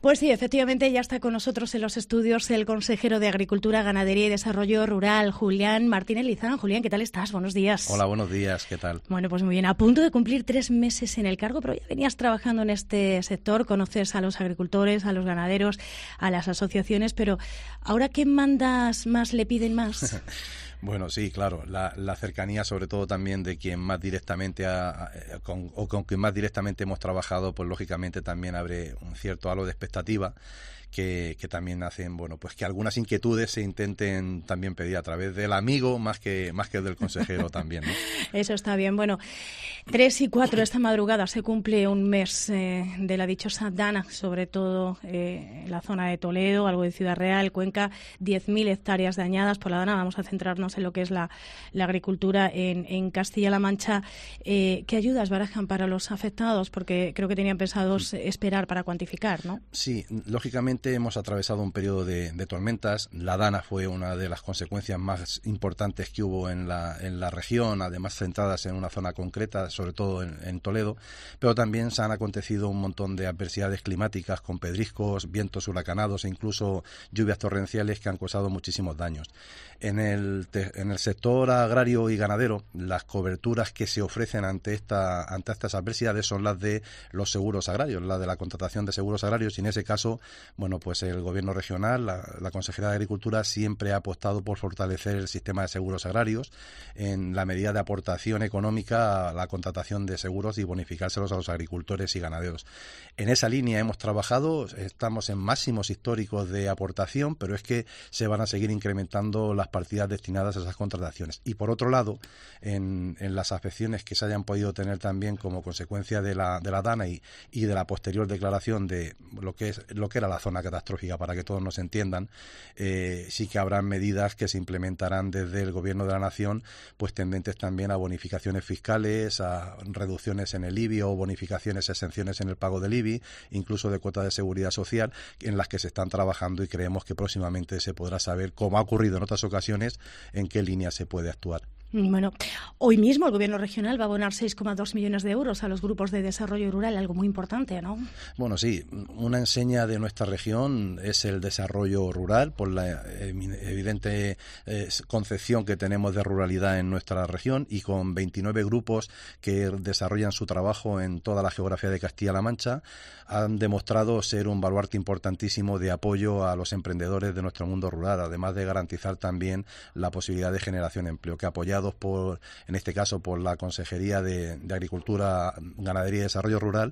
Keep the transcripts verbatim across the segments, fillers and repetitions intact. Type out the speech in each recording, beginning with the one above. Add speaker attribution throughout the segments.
Speaker 1: Pues sí, efectivamente ya está con nosotros en los estudios el consejero de Agricultura, Ganadería y Desarrollo Rural, Julián Martínez Lizán. Julián, ¿qué tal estás? Buenos días.
Speaker 2: Hola, buenos días, ¿qué tal?
Speaker 1: Bueno, pues muy bien, a punto de cumplir tres meses en el cargo, pero ya venías trabajando en este sector, conoces a los agricultores, a los ganaderos, a las asociaciones, pero ¿ahora qué mandas más le piden más?
Speaker 2: Bueno, sí, claro, la, la cercanía sobre todo también de quien más directamente ha, a, con, o con quien más directamente hemos trabajado, pues lógicamente también abre un cierto halo de expectativa que, que también hacen, bueno, pues que algunas inquietudes se intenten también pedir a través del amigo más que más que del consejero también, ¿no?
Speaker 1: Eso está bien. Bueno, tres y cuatro esta madrugada se cumple un mes eh, de la dichosa Dana, sobre todo eh, en la zona de Toledo, algo de Ciudad Real, Cuenca, diez mil hectáreas dañadas por la Dana. Vamos a centrarnos en lo que es la, la agricultura en, en Castilla-La Mancha. Eh, ¿Qué ayudas barajan para los afectados? Porque creo que tenían pensados esperar para cuantificar, ¿no?
Speaker 2: Sí, lógicamente hemos atravesado un periodo de, de tormentas. La Dana fue una de las consecuencias más importantes que hubo en la, en la región, además centradas en una zona concreta, sobre todo en, en Toledo, pero también se han acontecido un montón de adversidades climáticas con pedriscos, vientos huracanados e incluso lluvias torrenciales que han causado muchísimos daños. En el, en el sector agrario y ganadero, las coberturas que se ofrecen ante, esta, ante estas adversidades son las de los seguros agrarios, la de la contratación de seguros agrarios, y en ese caso, bueno, pues el Gobierno regional, la, la Consejería de Agricultura, siempre ha apostado por fortalecer el sistema de seguros agrarios en la medida de aportación económica a la contratación de seguros y bonificárselos a los agricultores y ganaderos. En esa línea hemos trabajado, estamos en máximos históricos de aportación, pero es que se van a seguir incrementando las partidas destinadas a esas contrataciones. Y por otro lado, en, en las afecciones que se hayan podido tener también como consecuencia de la, de la Dana y, y de la posterior declaración de lo que es lo que era la zona catastrófica, para que todos nos entiendan, eh, sí que habrán medidas que se implementarán desde el Gobierno de la Nación, pues tendentes también a bonificaciones fiscales, a reducciones en el I B I o bonificaciones, exenciones en el pago del I B I, incluso de cuotas de seguridad social, en las que se están trabajando, y creemos que próximamente se podrá saber, como ha ocurrido en otras ocasiones, en qué línea se puede actuar.
Speaker 1: Bueno, hoy mismo el Gobierno regional va a abonar seis coma dos millones de euros a los grupos de desarrollo rural, algo muy importante, ¿no?
Speaker 2: Bueno, sí, una enseña de nuestra región es el desarrollo rural, por la evidente eh, concepción que tenemos de ruralidad en nuestra región, y con veintinueve grupos que desarrollan su trabajo en toda la geografía de Castilla-La Mancha, han demostrado ser un baluarte importantísimo de apoyo a los emprendedores de nuestro mundo rural, además de garantizar también la posibilidad de generación de empleo, que apoyados por, en este caso, por la Consejería de, de Agricultura, Ganadería y Desarrollo Rural,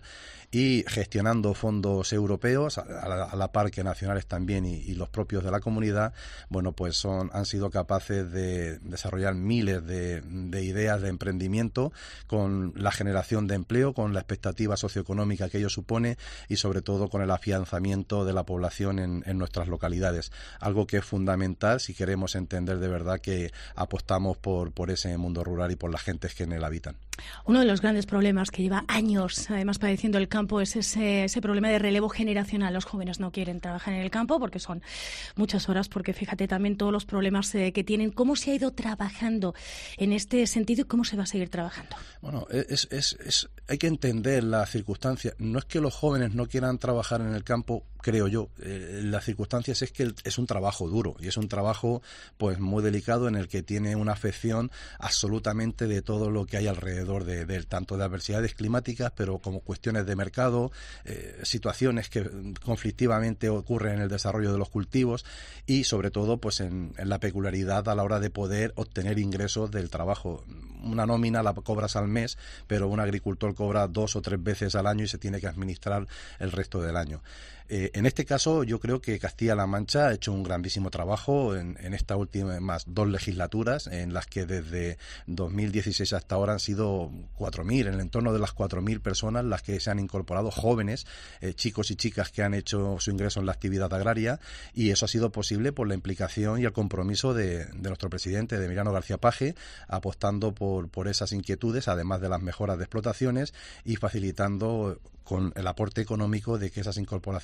Speaker 2: y gestionando fondos europeos a la, a la par que nacionales también, y, y los propios de la comunidad, bueno, pues son han sido capaces de desarrollar miles de, de ideas de emprendimiento, con la generación de empleo, con la expectativa socioeconómica que ello supone, y sobre todo con el afianzamiento de la población en, en nuestras localidades, algo que es fundamental si queremos entender de verdad que apostamos por, por ese mundo rural y por las gentes que en él habitan.
Speaker 1: Uno de los grandes problemas que lleva años, además, padeciendo el campo es ese, ese problema de relevo generacional. Los jóvenes no quieren trabajar en el campo porque son muchas horas, porque fíjate también todos los problemas eh, que tienen. ¿Cómo se ha ido trabajando en este sentido y cómo se va a seguir trabajando?
Speaker 2: Bueno, es, es, es, hay que entender las circunstancias. No es que los jóvenes no quieran trabajar en el campo, creo yo. Eh, las circunstancias es que es un trabajo duro, y es un trabajo pues muy delicado, en el que tiene una afección absolutamente de todo lo que hay alrededor de, de tanto de adversidades climáticas, pero como cuestiones de mercado, eh, situaciones que conflictivamente ocurren en el desarrollo de los cultivos, y sobre todo pues en, en la peculiaridad a la hora de poder obtener ingresos del trabajo. Una nómina la cobras al mes, pero un agricultor cobra dos o tres veces al año y se tiene que administrar el resto del año. Eh, en este caso, yo creo que Castilla-La Mancha ha hecho un grandísimo trabajo en, en estas últimas más dos legislaturas, en las que desde dos mil dieciséis hasta ahora han sido cuatro mil, en el entorno de las cuatro mil personas las que se han incorporado, jóvenes, eh, chicos y chicas que han hecho su ingreso en la actividad agraria, y eso ha sido posible por la implicación y el compromiso de, de nuestro presidente, de Emiliano García Paje, apostando por, por esas inquietudes, además de las mejoras de explotaciones, y facilitando con el aporte económico de que esas incorporaciones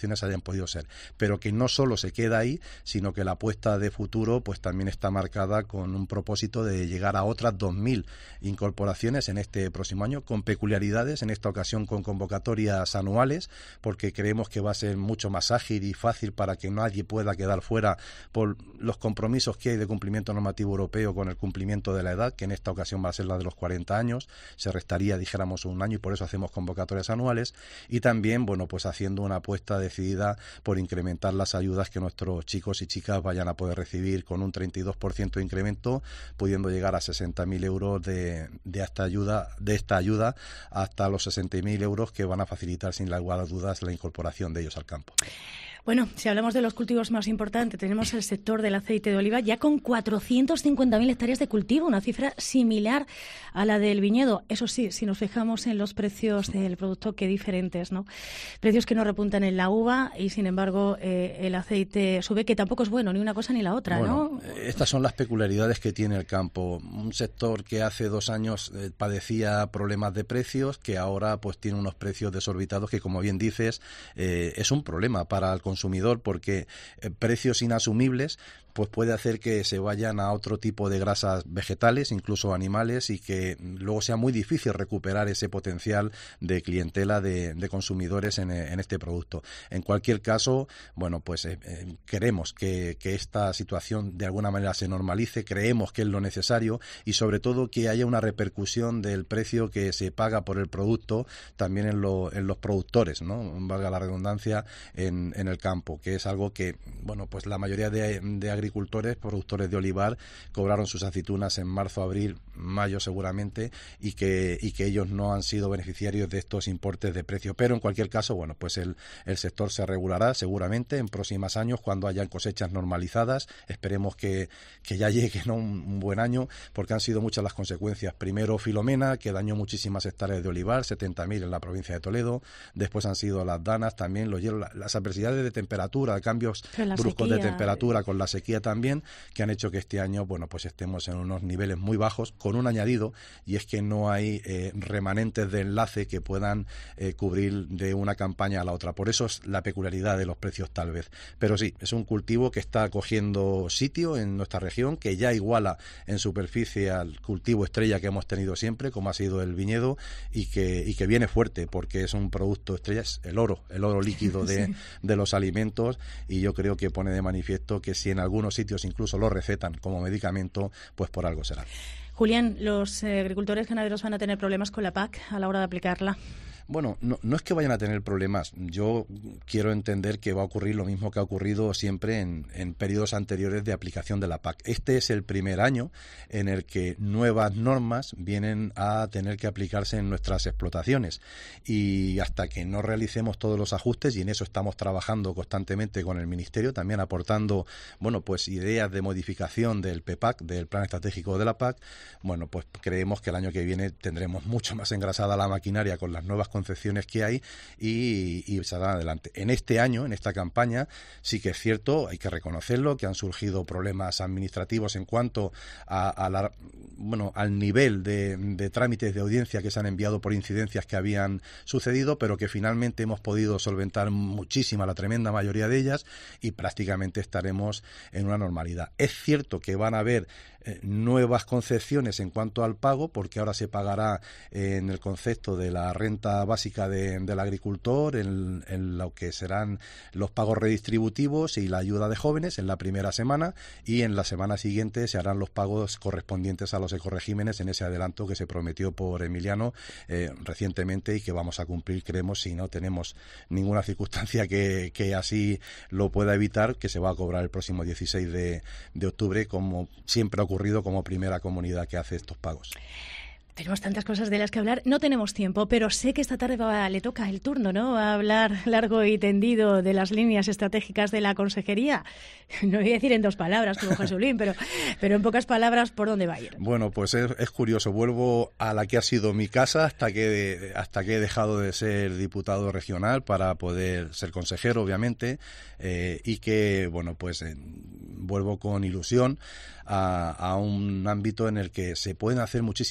Speaker 2: incorporaciones hayan podido ser, pero que no solo se queda ahí, sino que la apuesta de futuro pues también está marcada con un propósito de llegar a otras dos mil incorporaciones en este próximo año, con peculiaridades, en esta ocasión con convocatorias anuales, porque creemos que va a ser mucho más ágil y fácil para que nadie pueda quedar fuera por los compromisos que hay de cumplimiento normativo europeo con el cumplimiento de la edad, que en esta ocasión va a ser la de los cuarenta años, se restaría, dijéramos, un año, y por eso hacemos convocatorias anuales, y también, bueno, pues haciendo una apuesta decidida por incrementar las ayudas que nuestros chicos y chicas vayan a poder recibir, con un treinta y dos por ciento de incremento, pudiendo llegar a sesenta mil euros de, de esta ayuda, de esta ayuda hasta los sesenta mil euros que van a facilitar sin lugar a dudas la incorporación de ellos al campo.
Speaker 1: Bueno, si hablamos de los cultivos más importantes, tenemos el sector del aceite de oliva ya con cuatrocientas cincuenta mil hectáreas de cultivo, una cifra similar a la del viñedo. Eso sí, si nos fijamos en los precios del producto, qué diferentes, ¿no? Precios que no repuntan en la uva y, sin embargo, eh, el aceite sube, que tampoco es bueno, ni una cosa ni la otra,
Speaker 2: bueno,
Speaker 1: ¿no?
Speaker 2: Estas son las peculiaridades que tiene el campo. Un sector que hace dos años eh, padecía problemas de precios, que ahora pues tiene unos precios desorbitados que, como bien dices, eh, es un problema para el consumidor, porque eh, precios inasumibles pues puede hacer que se vayan a otro tipo de grasas vegetales, incluso animales, y que luego sea muy difícil recuperar ese potencial de clientela de, de consumidores en, en este producto. En cualquier caso, bueno, pues eh, eh, queremos que, que esta situación de alguna manera se normalice, creemos que es lo necesario, y sobre todo que haya una repercusión del precio que se paga por el producto también en, lo, en los productores, ¿no? Valga la redundancia, en, en el campo, que es algo que, bueno, pues la mayoría de, de agricultores, productores de olivar, cobraron sus aceitunas en marzo, abril, mayo seguramente, y que y que ellos no han sido beneficiarios de estos importes de precio. Pero en cualquier caso, bueno, pues el, el sector se regulará seguramente en próximos años cuando hayan cosechas normalizadas. Esperemos que, que ya llegue, ¿no?, un, un buen año, porque han sido muchas las consecuencias. Primero Filomena, que dañó muchísimas hectáreas de olivar, setenta mil en la provincia de Toledo. Después han sido las danas, también los hielos, las adversidades de temperatura, cambios bruscos sequía, de temperatura con la sequía también, que han hecho que este año, bueno, pues estemos en unos niveles muy bajos, con un añadido, y es que no hay eh, remanentes de enlace que puedan eh, cubrir de una campaña a la otra. Por eso es la peculiaridad de los precios, tal vez. Pero sí, es un cultivo que está cogiendo sitio en nuestra región, que ya iguala en superficie al cultivo estrella que hemos tenido siempre, como ha sido el viñedo, y que, y que viene fuerte, porque es un producto estrella, es el oro, el oro líquido de, sí. de los alimentos, y yo creo que pone de manifiesto que si en algunos sitios incluso lo recetan como medicamento, pues por algo será.
Speaker 1: Julián, ¿los eh, agricultores ganaderos van a tener problemas con la P A C a la hora de aplicarla?
Speaker 2: Bueno, no, no es que vayan a tener problemas. Yo quiero entender que va a ocurrir lo mismo que ha ocurrido siempre en, en periodos anteriores de aplicación de la P A C. Este es el primer año en el que nuevas normas vienen a tener que aplicarse en nuestras explotaciones, y hasta que no realicemos todos los ajustes, y en eso estamos trabajando constantemente con el Ministerio, también aportando, bueno, pues ideas de modificación del P E P A C, del Plan Estratégico de la P A C, bueno, pues creemos que el año que viene tendremos mucho más engrasada la maquinaria con las nuevas concepciones que hay, y, y saldrán adelante. En este año, en esta campaña, sí que es cierto, hay que reconocerlo, que han surgido problemas administrativos en cuanto a, a la, bueno, al nivel de, de trámites de audiencia que se han enviado por incidencias que habían sucedido, pero que finalmente hemos podido solventar muchísima, la tremenda mayoría de ellas, y prácticamente estaremos en una normalidad. Es cierto que van a haber eh, nuevas concepciones en cuanto al pago, porque ahora se pagará eh, en el concepto de la renta básica de, del agricultor, en, en lo que serán los pagos redistributivos y la ayuda de jóvenes en la primera semana, y en la semana siguiente se harán los pagos correspondientes a los ecoregímenes en ese adelanto que se prometió por Emiliano eh, recientemente, y que vamos a cumplir, creemos, si no tenemos ninguna circunstancia que, que así lo pueda evitar, que se va a cobrar el próximo dieciséis de, de octubre, como siempre ha ocurrido como primera comunidad que hace estos pagos.
Speaker 1: Tenemos tantas cosas de las que hablar, no tenemos tiempo, pero sé que esta tarde va, le toca el turno, ¿no? Va a hablar largo y tendido de las líneas estratégicas de la consejería. No voy a decir en dos palabras, como Jesulín, pero, pero en pocas palabras, ¿por dónde va a ir?
Speaker 2: Bueno, pues es, es curioso. Vuelvo a la que ha sido mi casa hasta que, hasta que he dejado de ser diputado regional para poder ser consejero, obviamente, eh, y que, bueno, pues eh, vuelvo con ilusión a, a un ámbito en el que se pueden hacer muchísimas cosas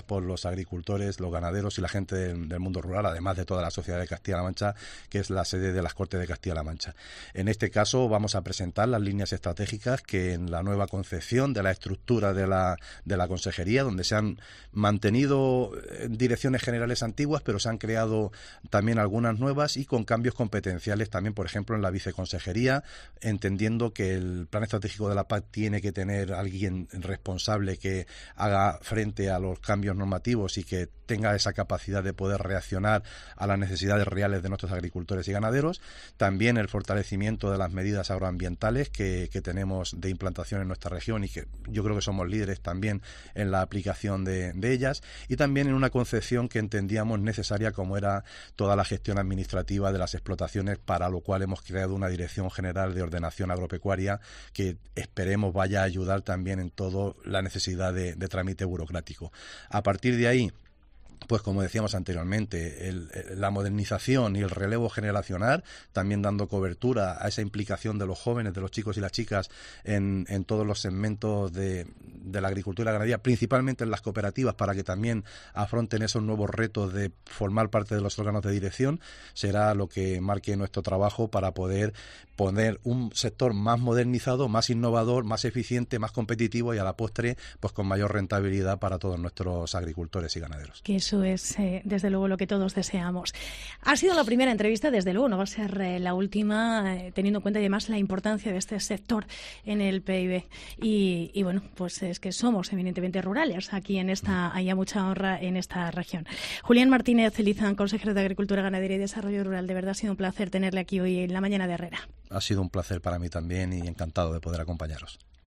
Speaker 2: por los agricultores, los ganaderos y la gente del, del mundo rural, además de toda la sociedad de Castilla-La Mancha, que es la sede de las Cortes de Castilla-La Mancha. En este caso vamos a presentar las líneas estratégicas que en la nueva concepción de la estructura de la, de la consejería, donde se han mantenido direcciones generales antiguas, pero se han creado también algunas nuevas y con cambios competenciales también, por ejemplo, en la viceconsejería, entendiendo que el plan estratégico de la P A C tiene que tener alguien responsable que haga frente a los cambios normativos y que tenga esa capacidad de poder reaccionar a las necesidades reales de nuestros agricultores y ganaderos. También el fortalecimiento de las medidas agroambientales que, que tenemos de implantación en nuestra región y que yo creo que somos líderes también en la aplicación de, de ellas, y también en una concepción que entendíamos necesaria como era toda la gestión administrativa de las explotaciones, para lo cual hemos creado una Dirección General de Ordenación Agropecuaria que esperemos vaya a ayudar también en toda la necesidad de, de trámite burocrático. A partir de ahí, pues como decíamos anteriormente, el, la modernización y el relevo generacional, también dando cobertura a esa implicación de los jóvenes, de los chicos y las chicas en, en todos los segmentos de, de la agricultura y la ganadería, principalmente en las cooperativas, para que también afronten esos nuevos retos de formar parte de los órganos de dirección, será lo que marque nuestro trabajo para poder poner un sector más modernizado, más innovador, más eficiente, más competitivo y a la postre pues con mayor rentabilidad para todos nuestros agricultores y ganaderos.
Speaker 1: Que eso es, eh, desde luego, lo que todos deseamos. Ha sido la primera entrevista, desde luego, no va a ser eh, la última, eh, teniendo en cuenta además la importancia de este sector en el P I B. Y, y bueno, pues es que somos eminentemente rurales aquí en esta, hay mucha honra en esta región. Julián Martínez Lizán, consejero de Agricultura, Ganadería y Desarrollo Rural, de verdad ha sido un placer tenerle aquí hoy en la mañana de Herrera.
Speaker 2: Ha sido un placer para mí también y encantado de poder acompañaros.